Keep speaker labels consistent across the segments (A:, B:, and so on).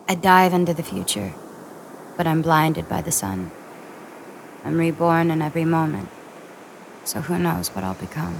A: I dive into the future, but I'm blinded by the sun. I'm reborn in every moment, so who knows what I'll become.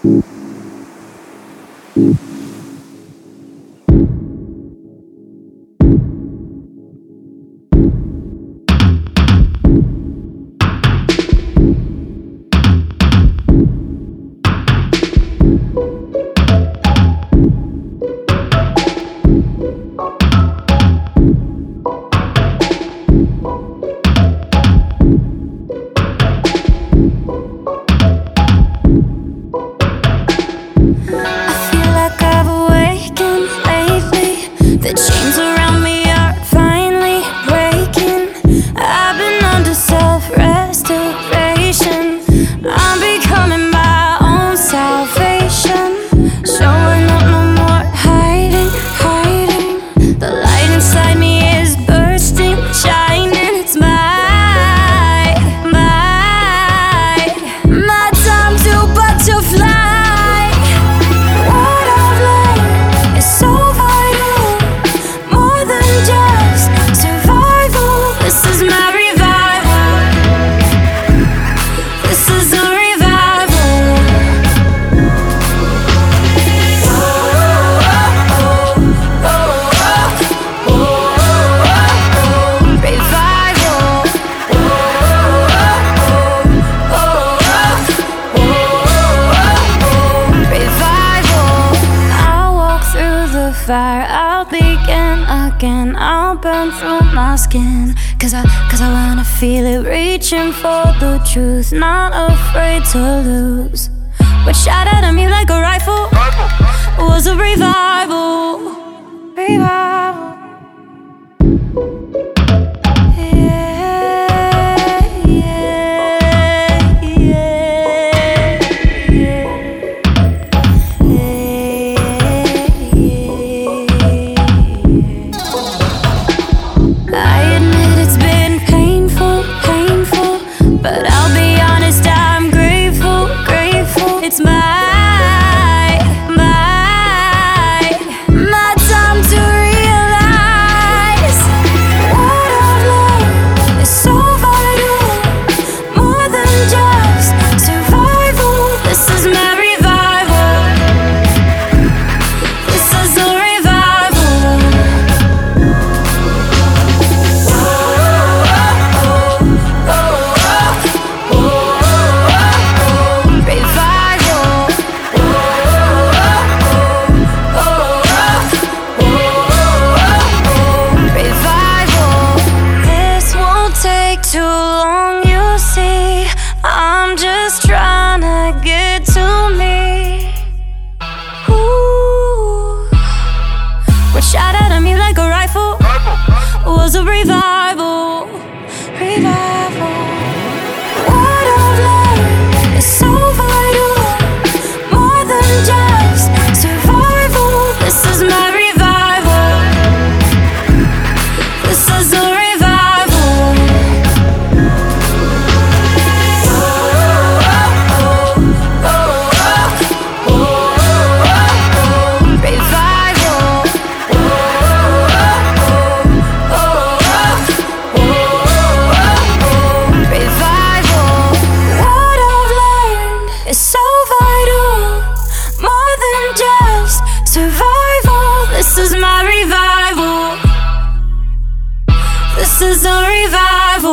B: The chains around me are finally breaking. I've been under self-restoration. I'm becoming my own salvation. Showing up, no more hiding, hiding. The light inside me is bursting, shining. It's my time to butterfly. What I've learned is so vital. More than just survival. This is my revival. This is a revival. Revival. Revival. I'll walk through the fire. I'll begin again. I'll burn through my skin. Cause I wanna feel it, reaching for the truth, not afraid to lose. What shot at me like a rifle was a revival. Revival. Yeah, yeah, yeah, I admit it's been painful, painful, but I'll be honest, I'm grateful, grateful. It's my time to realize what I've learned is so vital, more than just survival. This is my revival. This is a revival. This won't take too long, you see. I'm just trying to get to me. Ooh. What shot at me like a rifle was a revival. Revival. What I've learned is so vital, more than just survival. This is my revival. This is a revival. Revival. What I've learned is so vital, more than just survival. This is my revival. This is a revival.